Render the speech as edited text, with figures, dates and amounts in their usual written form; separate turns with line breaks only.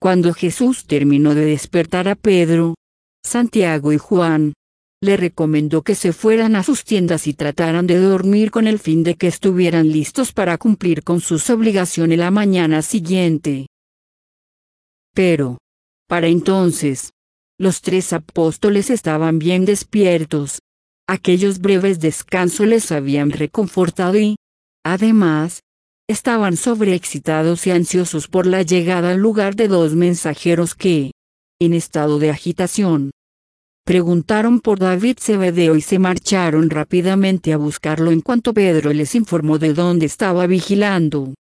Cuando Jesús terminó de despertar a Pedro, Santiago y Juan, le recomendó que se fueran a sus tiendas y trataran de dormir con el fin de que estuvieran listos para cumplir con sus obligaciones la mañana siguiente. Pero, para entonces, los 3 apóstoles estaban bien despiertos. Aquellos breves descansos les habían reconfortado y, además, estaban sobreexcitados y ansiosos por la llegada al lugar de 2 mensajeros que, en estado de agitación, preguntaron por David Zebedeo y se marcharon rápidamente a buscarlo en cuanto Pedro les informó de dónde estaba vigilando.